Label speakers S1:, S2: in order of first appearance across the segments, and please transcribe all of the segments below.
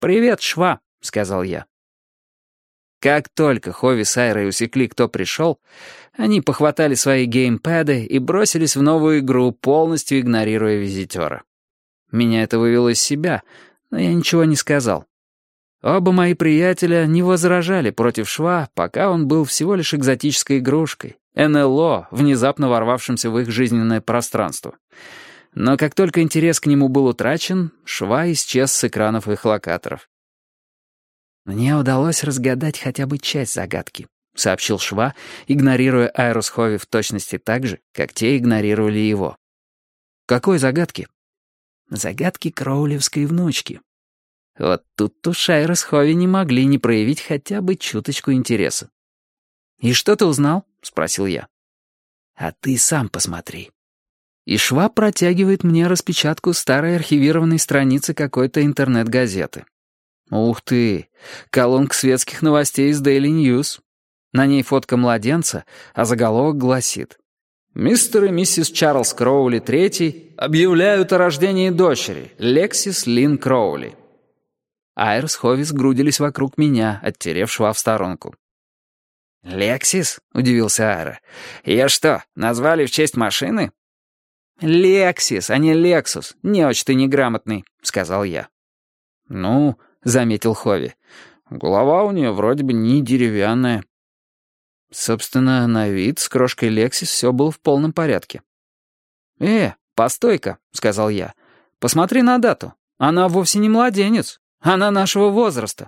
S1: «Привет, Шва», — сказал я. Как только Хови с Айрой усекли, кто пришел, они похватали свои геймпэды и бросились в новую игру, полностью игнорируя визитера. Меня это вывело из себя, но я ничего не сказал. Оба мои приятеля не возражали против Шва, пока он был всего лишь экзотической игрушкой, НЛО, внезапно ворвавшимся в их жизненное пространство. Но как только интерес к нему был утрачен, Шва исчез с экранов их локаторов. «Мне удалось разгадать хотя бы часть загадки», — сообщил Шва, игнорируя Айру с Хови в точности так же, как те игнорировали его. «Какой загадки?» «Загадки кроулевской внучки». Вот тут уж Айра с Хови не могли не проявить хотя бы чуточку интереса. «И что ты узнал?» — спросил я. «А ты сам посмотри». И Шва протягивает мне распечатку старой архивированной страницы какой-то интернет-газеты. Ух ты, колонка светских новостей из Daily News. На ней фотка младенца, а заголовок гласит: «Мистер и миссис Чарльз Кроули III объявляют о рождении дочери, Лексис Лин Кроули». Айр с Хови сгрудились вокруг меня, оттерев Шва в сторонку. «Лексис?» — удивился Айра. «Ее что, назвали в честь машины?» «Лексис, а не Лексус. Не очень ты неграмотный», — сказал я. «Ну...» — заметил Хови. «Голова у нее вроде бы не деревянная». Собственно, на вид с крошкой Лексис все было в полном порядке. Постой-ка», — сказал я. «Посмотри на дату. Она вовсе не младенец. Она нашего возраста».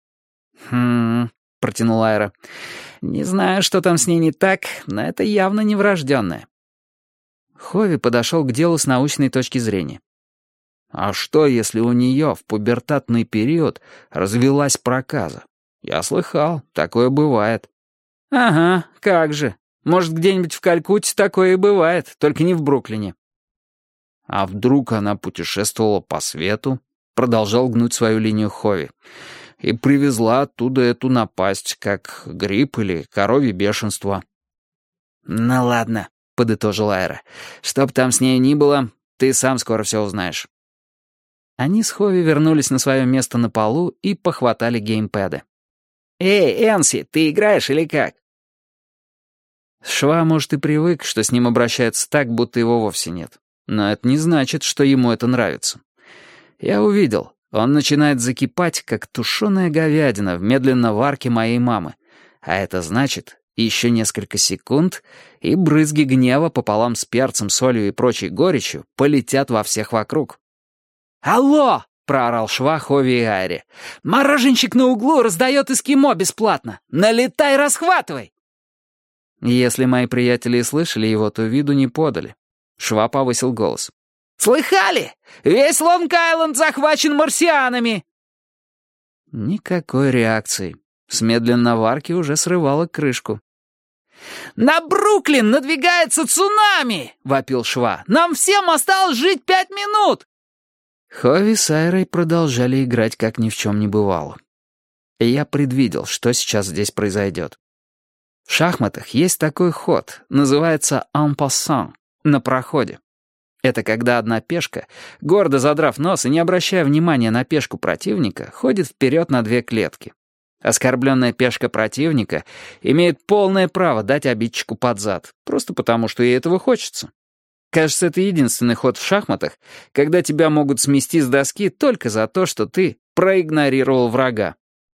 S1: Протянул Айра. «Не знаю, что там с ней не так, но это явно не врожденная». Хови подошел к делу с научной точки зрения. «А что, если у нее в пубертатный период развилась проказа? Я слыхал, такое бывает». «Ага, как же. Может, где-нибудь в Калькутте такое и бывает, только не в Бруклине». «А вдруг она путешествовала по свету?» — продолжал гнуть свою линию Хови. «И привезла оттуда эту напасть, как грипп или коровье бешенство». «Ну ладно», — подытожил Айра. «Что б там с ней ни было, ты сам скоро все узнаешь». Они с Хови вернулись на свое место на полу и похватали геймпэды. «Эй, Энси, ты играешь или как?» Шва, может, и привык, что с ним обращаются так, будто его вовсе нет. Но это не значит, что ему это нравится. Я увидел, он начинает закипать, как тушеная говядина в медленной варке моей мамы. А это значит, еще несколько секунд, и брызги гнева пополам с перцем, солью и прочей горечью полетят во всех вокруг. «Алло!» — проорал Шва Хови и Айре. «Мороженщик на углу раздает эскимо бесплатно! Налетай, расхватывай!» Если мои приятели и слышали его, то виду не подали. Шва повысил голос. «Слыхали? Весь Лонг-Айленд захвачен марсианами!» Никакой реакции. С медленной варки уже срывала крышку. «На Бруклин надвигается цунами!» — вопил Шва. «Нам всем осталось жить 5 минут!» Хови с Айрой продолжали играть, как ни в чем не бывало. И я предвидел, что сейчас здесь произойдет. В шахматах есть такой ход, называется «en passant», на проходе. Это когда одна пешка, гордо задрав нос и не обращая внимания на пешку противника, ходит вперед на 2 клетки. Оскорбленная пешка противника имеет полное право дать обидчику под зад, просто потому, что ей этого хочется. Кажется, это единственный ход в шахматах, когда тебя могут смести с доски только за то, что ты проигнорировал врага.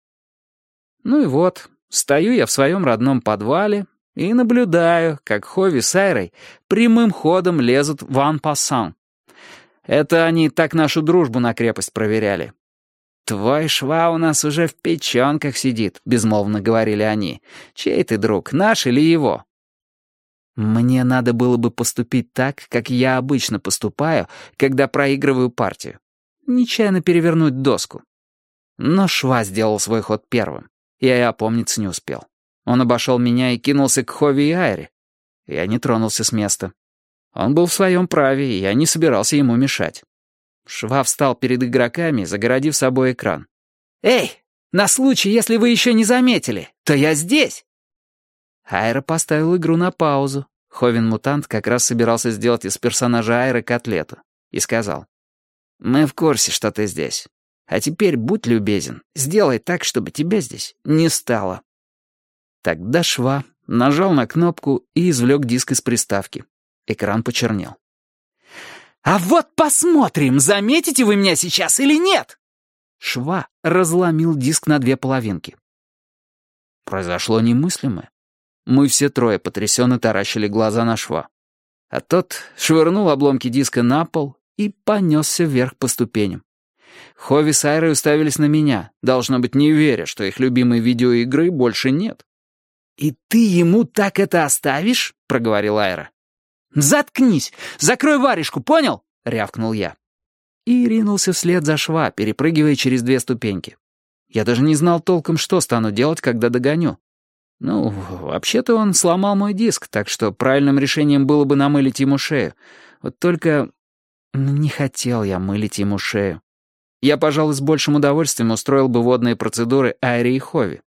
S1: Ну и вот, стою я в своем родном подвале и наблюдаю, как Хови с Айрой прямым ходом лезут в en passant. Это они так нашу дружбу на крепость проверяли. «Твой Шва у нас уже в печенках сидит», — безмолвно говорили они. «Чей ты друг, наш или его?» Мне надо было бы поступить так, как я обычно поступаю, когда проигрываю партию. Нечаянно перевернуть доску. Но Шва сделал свой ход первым. Я и опомниться не успел. Он обошел меня и кинулся к Хови и Айре. Я не тронулся с места. Он был в своем праве, и я не собирался ему мешать. Шва встал перед игроками, загородив собой экран. «Эй, на случай, если вы еще не заметили, то я здесь!» Айра поставил игру на паузу. Ховин-мутант как раз собирался сделать из персонажа Айры котлету. И сказал: «Мы в курсе, что ты здесь. А теперь будь любезен, сделай так, чтобы тебя здесь не стало». Тогда Шва нажал на кнопку и извлек диск из приставки. Экран почернел. «А вот посмотрим, заметите вы меня сейчас или нет!» Шва разломил диск на 2 половинки. Произошло немыслимое. Мы все трое потрясенно таращили глаза на Шва. А тот швырнул обломки диска на пол и понесся вверх по ступеням. Хови с Айрой уставились на меня, должно быть, не веря, что их любимой видеоигры больше нет. «И ты ему так это оставишь?» — проговорила Айра. «Заткнись! Закрой варежку, понял?» — рявкнул я. И ринулся вслед за Шва, перепрыгивая через 2 ступеньки. Я даже не знал толком, что стану делать, когда догоню. Ну, вообще-то он сломал мой диск, так что правильным решением было бы намылить ему шею. Вот только не хотел я мылить ему шею. Я, пожалуй, с большим удовольствием устроил бы водные процедуры Айре и Хови.